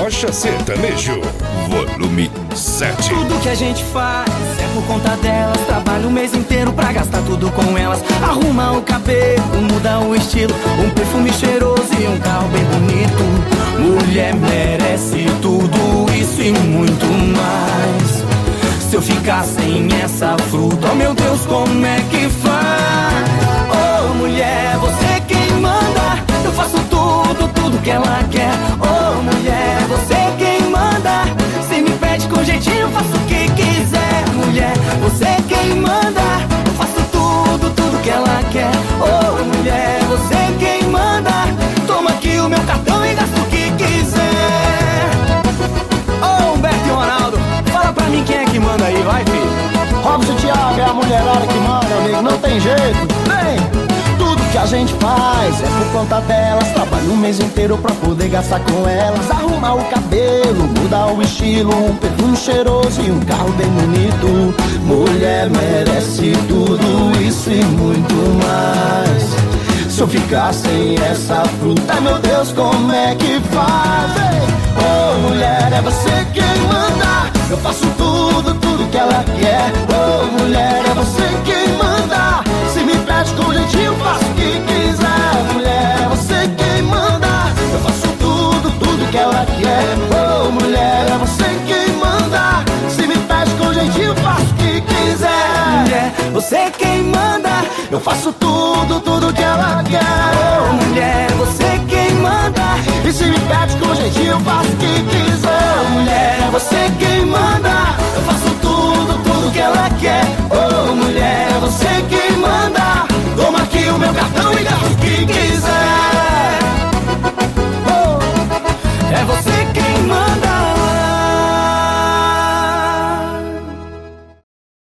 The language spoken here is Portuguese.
Rocha Sertanejo, volume 7. Tudo que a gente faz é por conta delas. Trabalha o mês inteiro pra gastar tudo com elas. Arruma o cabelo, muda o estilo, um perfume cheiroso e um carro bem bonito. Mulher merece tudo isso e muito mais. Se eu ficar sem essa fruta, oh meu Deus, como é que faz? Oh mulher, você quem manda. Eu faço tudo que ela quer. Oh mulher, você quem manda. Se me pede com jeitinho, eu faço o que quiser. Mulher, você quem manda. Eu faço tudo que ela quer. Oh mulher, você quem manda. Toma aqui o meu cartão e gasta o que quiser. Oh Humberto e Ronaldo, fala pra mim quem é que manda aí, vai filho. Robson e Thiago é a mulherada que manda, amigo, não tem jeito. Vem! Tudo que a gente faz é por conta delas. Trabalha o mês inteiro pra poder gastar com elas. Arrumar o cabelo, mudar o estilo, um perfume cheiroso e um carro bem bonito. Mulher merece tudo isso e muito mais. Se eu ficar sem essa fruta, meu Deus, como é que faz? Oh mulher, é você quem manda. Eu faço tudo que ela quer. Oh mulher, é você quem manda. Se me pede com jeitinho, eu faço o que quiser. Mulher, é você quem manda. Eu faço tudo que ela quer. Oh mulher, é você quem manda. Se me pede com jeitinho, eu faço o que quiser. Mulher, você quem manda. Eu faço tudo que ela quer. Oh mulher, você quem manda. E se me pede com jeitinho, eu faço o que quiser. Oh mulher, você quem manda. Eu faço tudo que ela quer. Oh mulher, você quem manda. Toma aqui o meu cartão e gasta o que quiser.